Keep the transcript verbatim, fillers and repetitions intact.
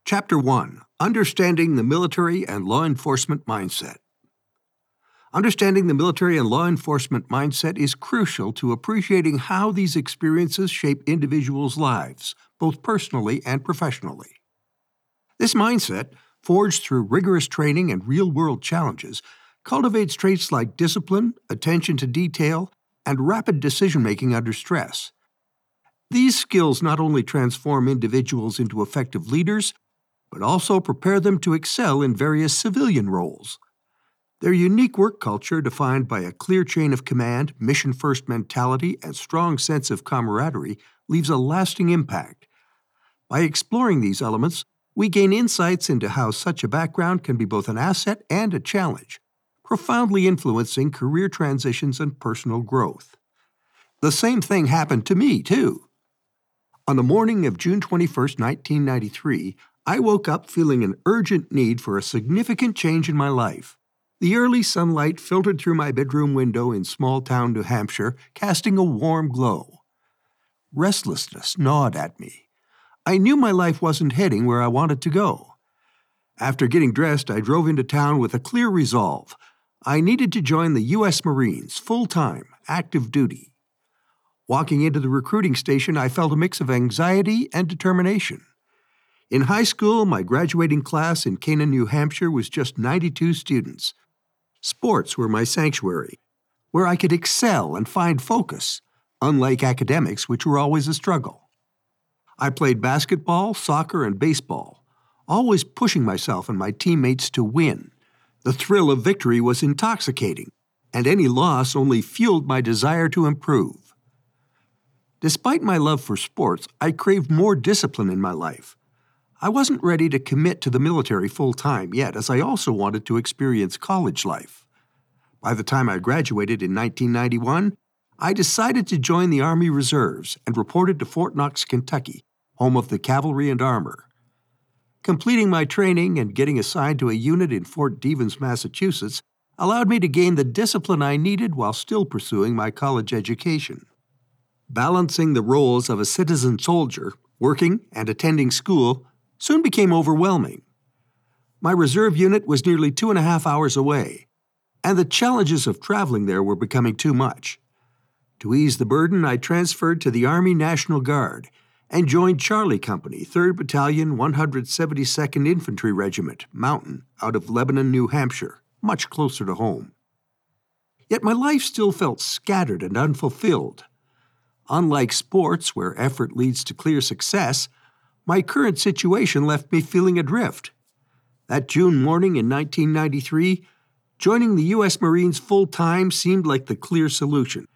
Chapter one. Understanding the Military and Law Enforcement Mindset. Understanding the military and law enforcement mindset is crucial to appreciating how these experiences shape individuals' lives, both personally and professionally. This mindset, forged through rigorous training and real-world challenges, cultivates traits like discipline, attention to detail, and rapid decision-making under stress. These skills not only transform individuals into effective leaders, but also prepare them to excel in various civilian roles. Their unique work culture, defined by a clear chain of command, mission-first mentality, and strong sense of camaraderie, leaves a lasting impact. By exploring these elements, we gain insights into how such a background can be both an asset and a challenge, profoundly influencing career transitions and personal growth. The same thing happened to me, too. On the morning of June twenty-first, nineteen ninety-three, I woke up feeling an urgent need for a significant change in my life. The early sunlight filtered through my bedroom window in small-town New Hampshire, casting a warm glow. Restlessness gnawed at me. I knew my life wasn't heading where I wanted to go. After getting dressed, I drove into town with a clear resolve. I needed to join the U S Marines, full-time, active duty. Walking into the recruiting station, I felt a mix of anxiety and determination. In high school, my graduating class in Canaan, New Hampshire was just ninety-two students. Sports were my sanctuary, where I could excel and find focus, unlike academics, which were always a struggle. I played basketball, soccer, and baseball, always pushing myself and my teammates to win. The thrill of victory was intoxicating, and any loss only fueled my desire to improve. Despite my love for sports, I craved more discipline in my life. I wasn't ready to commit to the military full-time yet, as I also wanted to experience college life. By the time I graduated in nineteen ninety-one, I decided to join the Army Reserves and reported to Fort Knox, Kentucky, home of the Cavalry and Armor. Completing my training and getting assigned to a unit in Fort Devens, Massachusetts, allowed me to gain the discipline I needed while still pursuing my college education. Balancing the roles of a citizen soldier, working and attending school, soon became overwhelming. My reserve unit was nearly two and a half hours away, and the challenges of traveling there were becoming too much. To ease the burden, I transferred to the Army National Guard and joined Charlie Company, third Battalion, one hundred seventy-second Infantry Regiment, Mountain, out of Lebanon, New Hampshire, much closer to home. Yet my life still felt scattered and unfulfilled. Unlike sports, where effort leads to clear success, my current situation left me feeling adrift. That June morning in nineteen ninety-three, joining the U S Marines full-time seemed like the clear solution,